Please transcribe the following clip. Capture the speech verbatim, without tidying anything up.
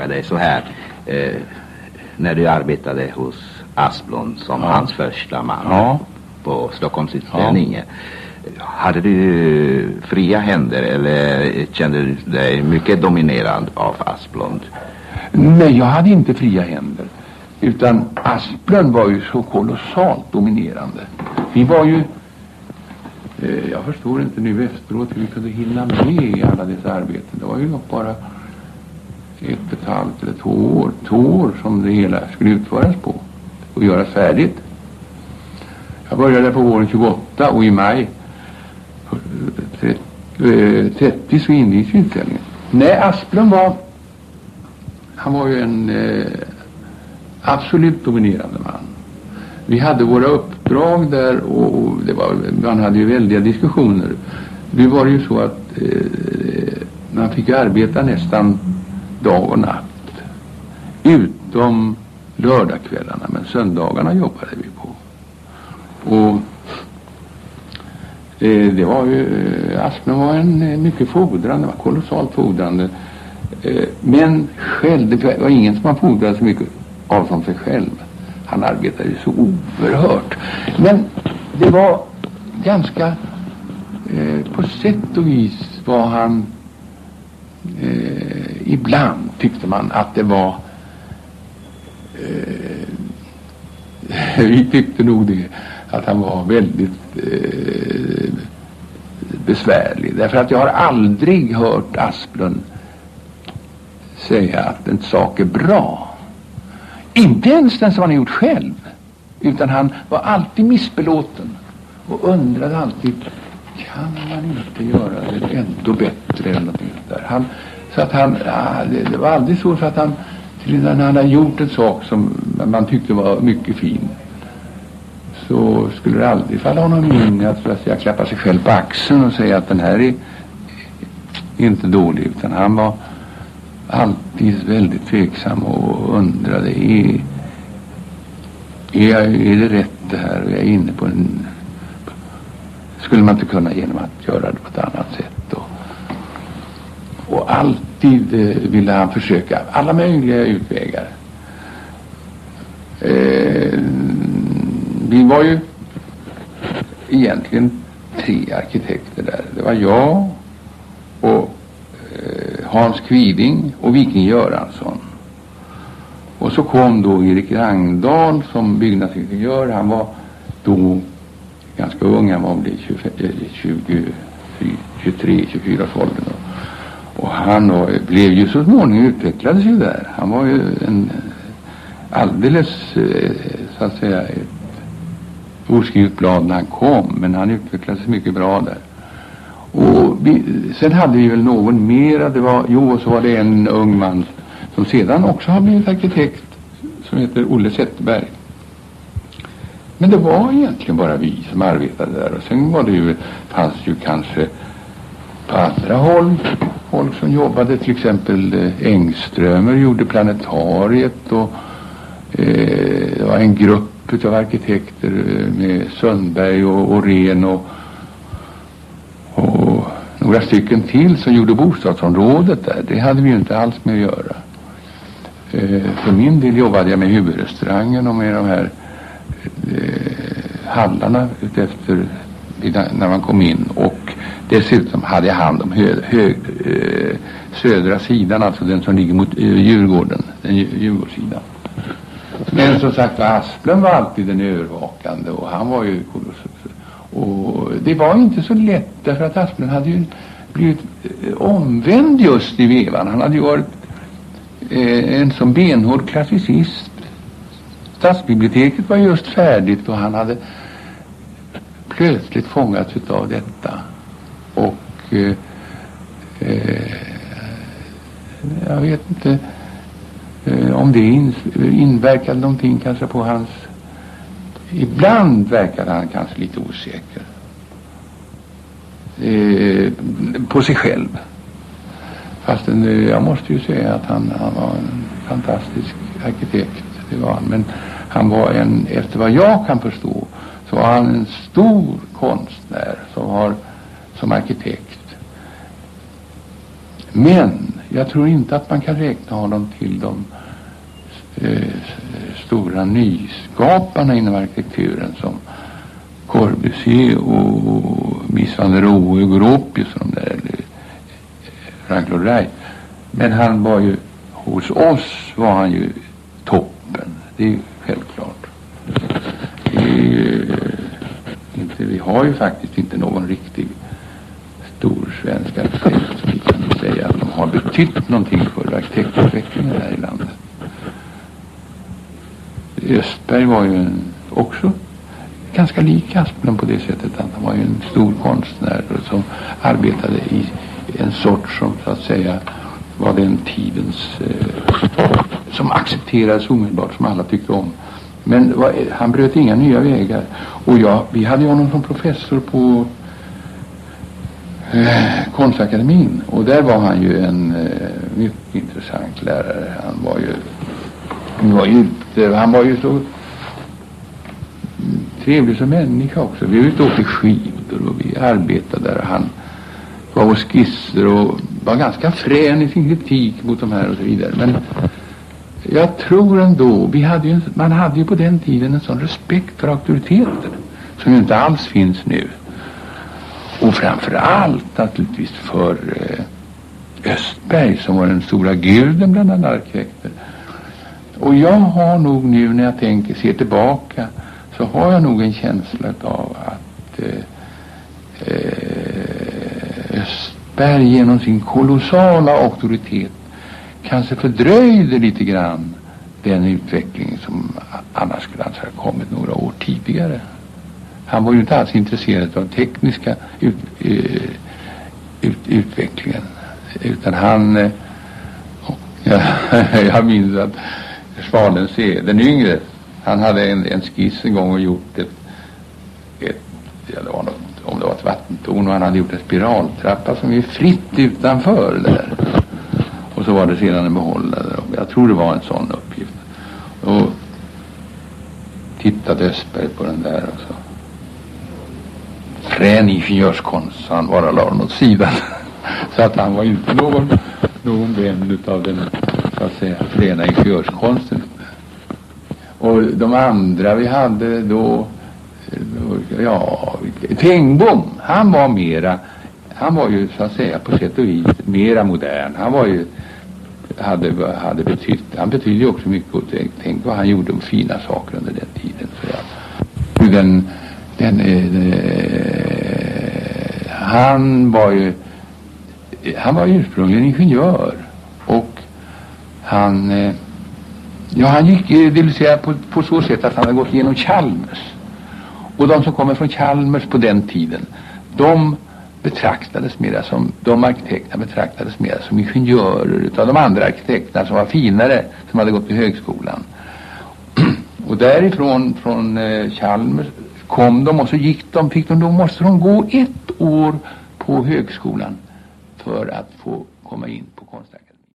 dig så här. Eh, när du arbetade hos Asplund som ja. hans första man ja. på Stockholmsutställningen. Ja. Hade du fria händer eller kände du dig mycket dominerad av Asplund? Nej, jag hade inte fria händer. Utan Asplund var ju så kolossalt dominerande. Vi var ju... Eh, jag förstår inte nu efteråt hur vi kunde hinna med i alla dessa arbeten. Det var ju nog bara ett och ett halvt eller två år, två år som det hela skulle utföras på och göras färdigt. Jag började på våren tjugoåtta och i maj trettio så ingick utställningen. Nej, Asplund var han var ju en eh, absolut dominerande man. Vi hade våra uppdrag där och det var, man hade ju väldiga diskussioner. Det var ju så att eh, man fick arbeta nästan dag och natt. Utom lördagskvällarna, men söndagarna jobbade vi på. Och eh, det var ju, eh, Asplund var en eh, mycket fordrande, var kolossalt fordrande. Eh, men själv, det var ingen som man fordrade så mycket av som sig själv. Han arbetade ju så oerhört. Men det var ganska, eh, på sätt och vis var han, eh, ibland tyckte man att det var, eh, vi tyckte nog det, att han var väldigt eh, besvärlig. Därför att jag har aldrig hört Asplund säga att en sak är bra. Inte ens den som han har gjort själv. Utan han var alltid missbelåten. Och undrade alltid, kan man inte göra det ändå bättre eller något där. Han, så att han, ja, det, det var aldrig så, så att han, till när han hade gjort en sak som man tyckte var mycket fin, så skulle det aldrig falla honom in att, att jag klappar sig själv på axeln och säga att den här är inte dålig. Utan han var alltid väldigt tveksam och undrade, är, är, jag, är det rätt det här? Är jag inne på en... Skulle man inte kunna genom att göra det på ett annat sätt? Och, och alltid eh, ville han försöka alla möjliga utvägar. Eh, vi var ju egentligen tre arkitekter där. Det var jag och Hans Kviding och Viking Göransson. Och så kom då Erik Rangdahl som byggnadsingenjör. Han var då ganska ung. Han var väl tjugo, tjugotre, tjugofyra års åldern. Och han var, blev ju så småningom, utvecklades ju där. Han var ju en alldeles, så att säga, ett oskrivet blad när han kom. Men han utvecklades mycket bra där. Och vi, sen hade vi väl någon mera, det var, jo, och så var det en ung man som sedan också har blivit arkitekt som heter Olle Zetterberg. Men det var egentligen bara vi som arbetade där, och sen var det ju, fanns ju kanske på andra håll folk som jobbade, till exempel Engströmer gjorde planetariet, och eh, det var en grupp av arkitekter med Sundberg och Åhrén och och några stycken till som gjorde bostadsområdet där. Det hade vi ju inte alls med att göra. Eh, för min del jobbade jag med huvudrestaurangen och med de här eh, hallarna utefter när man kom in, och dessutom hade jag hand om hö, hö, eh, södra sidan, alltså den som ligger mot eh, Djurgården, den Djurgårdssidan. Men som sagt, Asplund var alltid den övervakande, och han var ju, och det var inte så lätt, därför att Asplund hade ju blivit omvänd just i vevan. Han hade ju varit eh, en som benhård klassicist. Stadsbiblioteket var just färdigt och han hade plötsligt fångats utav detta. Och eh, eh, jag vet inte eh, om det in, inverkade någonting kanske på hans... Ibland verkade han kanske lite osäker eh, på sig själv. Fast en, jag måste ju säga att han, han var en fantastisk arkitekt, det var han. Men han var en, efter vad jag kan förstå, så var han en stor konstnär som har som arkitekt. Men jag tror inte att man kan räkna honom till de eh, stora nyskaparna inom arkitekturen som Corbusier och Mies van der Rohe och Gropius och de där, eller Frank Lloyd Wright. Men han var ju, hos oss var han ju toppen. Det är ju självklart. Det är ju, inte, vi har ju faktiskt inte någon riktig stor svensk arkitekt som vi kan säga att de har betytt någonting för arkitektutvecklingen här i landet. Östberg var ju en, också ganska lik Asplund på det sättet att han var ju en stor konstnär som arbetade i en sort som så att säga var den tidens eh, som accepterades omedelbart, som alla tyckte om. Men var, han bröt inga nya vägar. Och jag, vi hade ju honom som professor på eh, konstakademin. Och där var han ju en eh, mycket intressant lärare. Han var ju, han var ju, inte, han var ju så trevlig som människa också. Vi var ute och åkte skidor och vi arbetade där. Han gav oss skisser och var ganska frän i sin kritik mot de här och så vidare. Men jag tror ändå, vi hade ju, man hade ju på den tiden en sån respekt för auktoriteter som ju inte alls finns nu. Och framförallt naturligtvis för eh, Östberg som var den stora guden bland alla arkitekter. Och jag har nog nu när jag tänker, ser tillbaka, så har jag nog en känsla av att eh, eh, Östberg genom sin kolossala auktoritet kanske fördröjde lite grann den utveckling som annars skulle ha kommit några år tidigare. Han var ju inte alls intresserad av tekniska ut, uh, ut, utvecklingen, utan han uh, ja, jag minns att Svalens C, den yngre, han hade en, en skiss en gång och gjort ett, ett ja, det var något, om det var ett vattentorn, och han hade gjort en spiraltrappa som är fritt utanför där. Och så var det sedan en behållare. Jag tror det var en sån uppgift. Och tittade Östberg på den där och så. Frän ingenjörskonst, så han bara la den åt sidan. Så att han var inte någon, någon vän utav den, så att säga, fräna ingenjörskonsten. Och de andra vi hade då, ja, Tengbom, han var mera, han var ju så att säga på sätt och vis mera modern. Han var ju, hade, hade betytt, han betydde ju också mycket, och tänk vad han gjorde om fina saker under den tiden. Så ja. Den, den, den, han var ju, han var ursprungligen ingenjör, och han, ja, han gick, det vill säga på, på så sätt att han hade gått igenom Chalmers. Och de som kommer från Chalmers på den tiden, de betraktades mera som, de arkitekterna betraktades mera som ingenjörer utav de andra arkitekterna som var finare, som hade gått i högskolan. Och därifrån, från eh, Chalmers, kom de, och så gick de, fick de, då måste de gå ett år på högskolan för att få komma in på konstakademin.